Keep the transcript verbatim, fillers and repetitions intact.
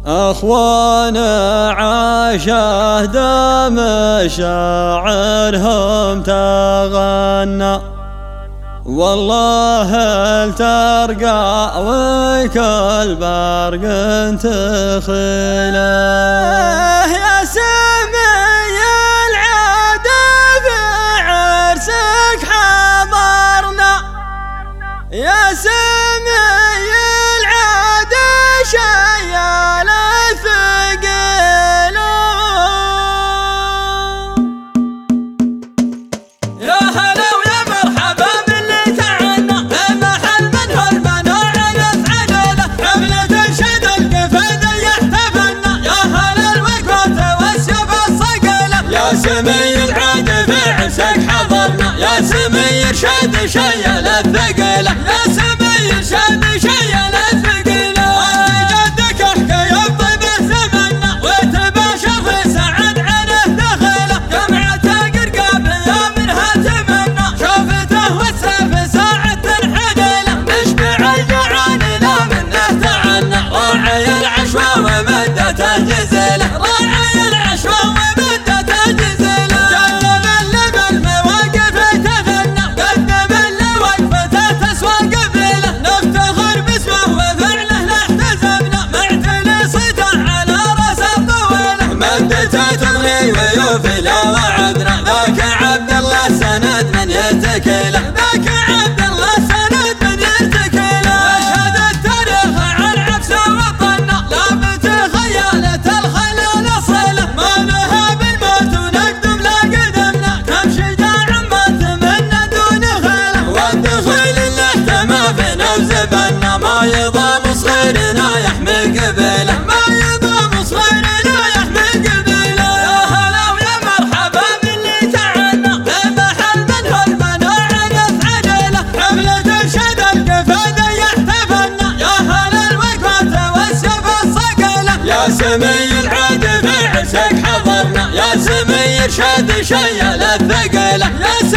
أخوانا عاشهد مشاعرهم تغنى، والله هل ترقى وكل برق تخيله. يا سمي العاد بعرسك حضرنا، يا سمي العاد شيال الثقيل. يا هلا ويا مرحبا باللي تعنا بمحل منه المنوع نفعل له، حملة شد القفاد يحتفلنا، يا هلا الوقفة والسيف الصقلة. يا سمي العاد بعرسك حضرنا، يا سمي شد شيال الثقيلة، يا سمي شد شيال الثقيلة. جدك احكي الطيبه زمنا وتباشر في سعد عنه دخله، جمعته قرقاب يا منها تمنى، شوفته والسيف ساعة تنحدله. نشبع الجوعان لا منه تعنى، راعي العشوى ومدته جزيله، راعي العشوى ومدته جزيله. جلب اللي بالمواقف تفنى، قدم اللي وقفته تسوى قبيله، نفتخر باسمه وفعله لاحتزمنا، معتني صيته على راس الطويله. مدته تغني ويوفي لا وعدنا، ذاك عبد الله سند من يتكله، ذاك عبد الله سند من يتكله. يشهد التاريخ عن عفس وطنا، لا بتخيلة الخيال صله، ما نهى بالموت ونقدم لا قدمنا، كم شجاع ما تمنى دون خيله. والدخيل اللي احتمى فينا وزبنا، ما يضام صغيرنا يحمي قبيله، ما يضام صغيرنا يحمي قبيله. يا هلا ويا مرحبا باللي تعنا بمحل منه المنوع نفعل له، حملة شد القفاد يحتفلنا، يا هلا الوقفة والسيف الصقلة. يا سمي العاد بعرسك حضرنا، يا سمي شد شيال الثقيلة، يا